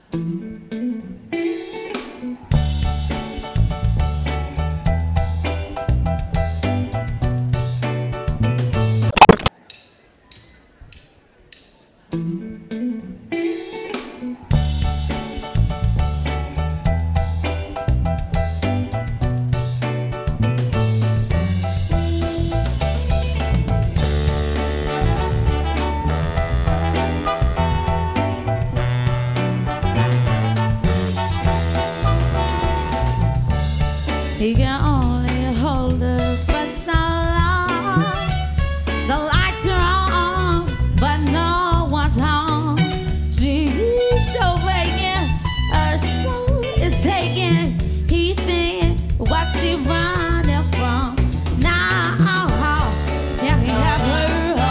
He can only hold her for so long. The lights are on, but no one's home. She's so vacant, her soul is taken. He thinks what she running from. Now, yeah, he have her.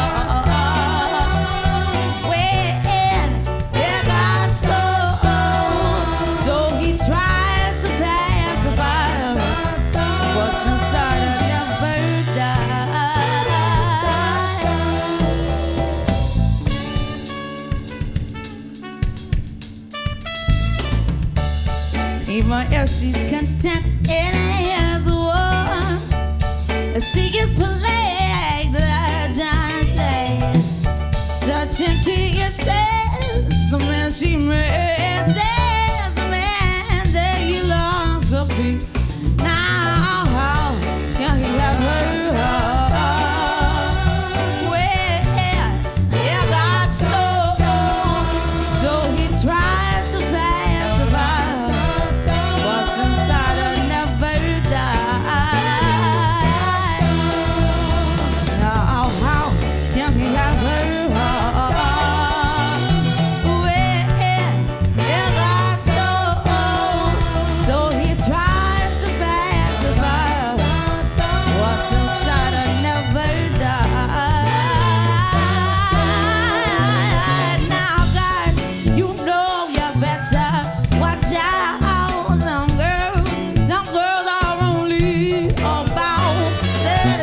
When it got slow, so he tries to pacify her. What's inside her never dies. Even if she's content in his war, she gets polite, like John said. Such a kisses, the man she misses, the man that he longs to be. Now, yeah, he have her. Well, it got slow, so he tries to pacify her. What's inside her never dies. Now, yeah, he have her. Well, it got slow, so he tries to pacify her. What's inside her never died. Now, guys, you know you better watch out. Some girls are only about that.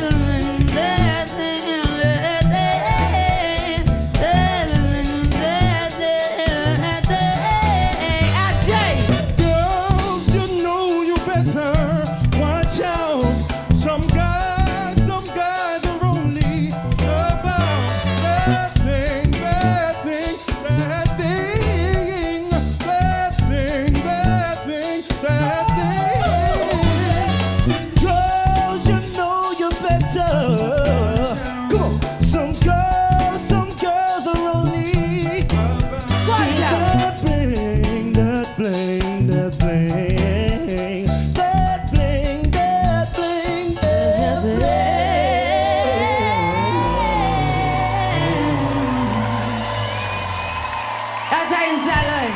Girls, you know you better watch out. Some guys are only about that thing, that thing, that thing, that thing, that thing, that thing. Girls, you know you better. Come on. Some girls are only What's that? that bling, that bling, that bling, that bling, that bling, that That's how you salon.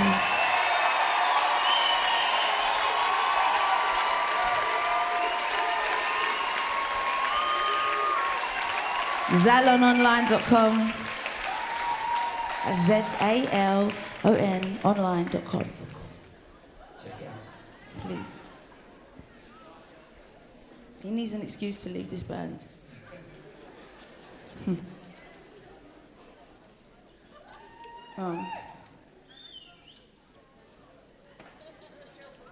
Zalononline.com. ZALON online.com. Please. He needs an excuse to leave this band. Oh.